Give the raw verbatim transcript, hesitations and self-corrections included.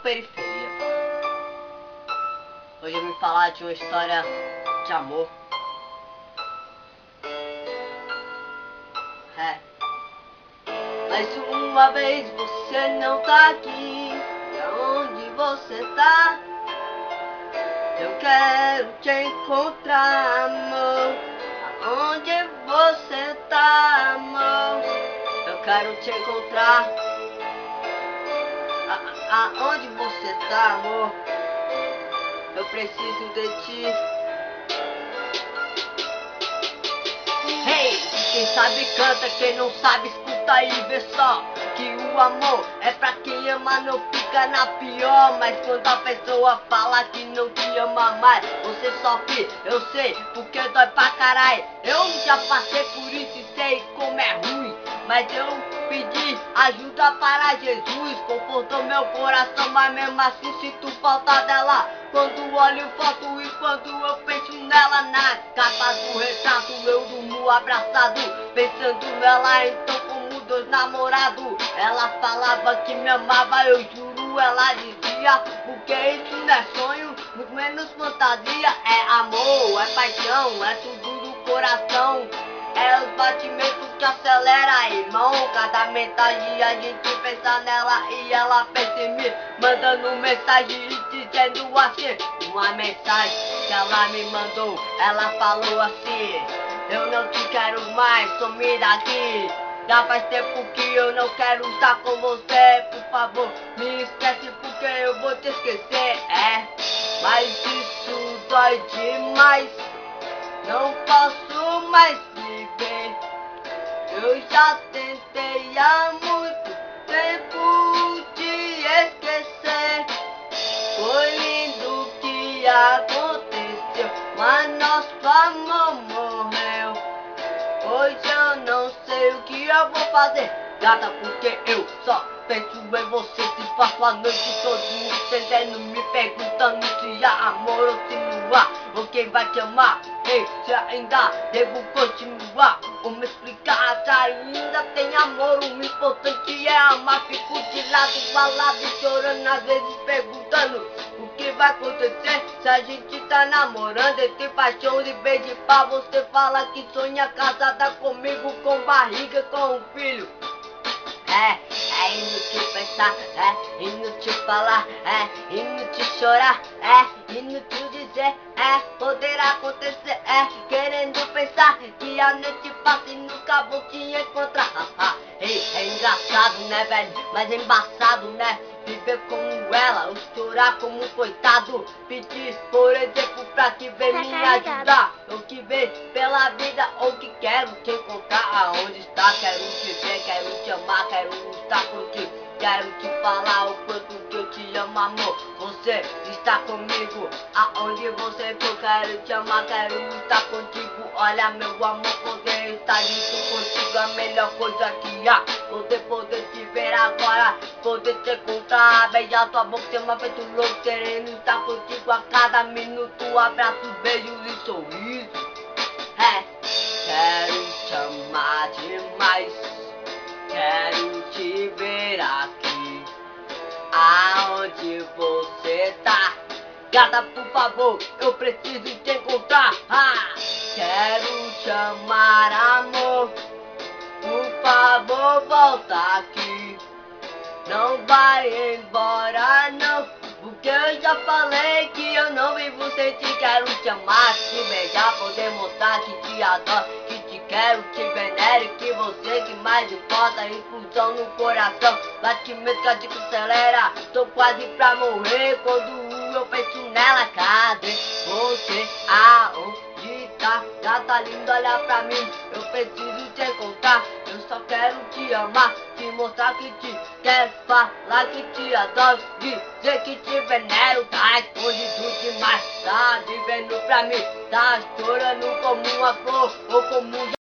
Periferia. Hoje eu vim falar de uma história de amor. É. Mais uma vez você não tá aqui. E aonde você tá? Eu quero te encontrar, amor. Aonde você tá, amor? Eu quero te encontrar. A aonde você tá, amor? Eu preciso de ti. Hey, quem sabe canta, quem não sabe escuta e vê só que o amor é pra quem ama, não fica na pior. Mas quando a pessoa fala que não te ama mais, você sofre, eu sei, porque dói pra caralho. Eu já passei por isso e sei como é ruim, mas eu pedi ajuda para Jesus, confortou meu coração, mas mesmo assim sinto falta dela. Quando olho foto e quando eu penso nela, na capa do retrato eu durmo abraçado, pensando nela então como dois namorados. Ela falava que me amava, eu juro, ela dizia, porque isso não é sonho, muito menos fantasia. É amor, é paixão, é tudo do coração. É os batimentos que acelera, irmão. Cada mensagem a gente pensa nela e ela pensa em mim, mandando mensagem e dizendo assim. Uma mensagem que ela me mandou, ela falou assim: eu não te quero mais, some daqui. Já faz tempo que eu não quero estar com você. Por favor, me esquece porque eu vou te esquecer. É, mas isso dói demais, não posso mais viver. Eu já tentei há muito tempo te esquecer. Foi lindo o que aconteceu, mas nosso amor morreu. Hoje eu não sei o que eu vou fazer, gata, porque eu só penso em você. Se passo a noite todinha estendendo, me perguntando se há amor ou se não há, ou quem vai te amar. Ei, se ainda devo continuar, ou me explicar se ainda tem amor. O importante é amar. Fico de lado a lado chorando, às vezes perguntando o que vai acontecer se a gente tá namorando. E tem paixão de beijo pra você fala que sonha casada comigo, com barriga, com um filho. É, é inútil pensar, é inútil falar, é inútil chorar, é inútil dizer, é poder acontecer, é querendo pensar que a noite passa e nunca vou te encontrar. Ei, é engraçado, né, velho? Mas é embaçado, né? Viver como ela, ou chorar como um coitado. Pedir, por exemplo, pra que vem me ajudar, ou que vem pela vida, ou que quero te encontrar. Aonde está? Quero te ver, quero te amar, quero estar contigo. Quero te falar o quanto que eu te amo, amor. Você está comigo, aonde você for. Quero te amar, quero estar contigo. Olha, meu amor, poder estar junto contigo, a melhor coisa que há. Poder, poder te ver agora, poder te encontrar, beijar tua boca, ser uma feito louco, querendo estar contigo a cada minuto. Abraços, beijos e sorrisos. É, quero te amar demais, quero te ver aqui, aonde você tá. Gata, por favor, eu preciso te encontrar. Ah, quero te amar, amor. Por favor, volta aqui. Não vai embora, não, porque eu já falei que eu não vivo sem ti. Quero te amar, te beijar, poder mostrar que te adoro, que te quero, te venero, que você que mais importa. Infusão no coração, batimento cardíaco acelera. Tô quase pra morrer quando eu penso nela. Cadê você? Aonde tá? Já tá lindo, olha pra mim. Eu preciso te encontrar. Eu só quero te amar, te mostrar que te quero, falar que te adoro, dizer que te venero. Tá escondido demais, tá vivendo pra mim, tá chorando como uma flor ou como um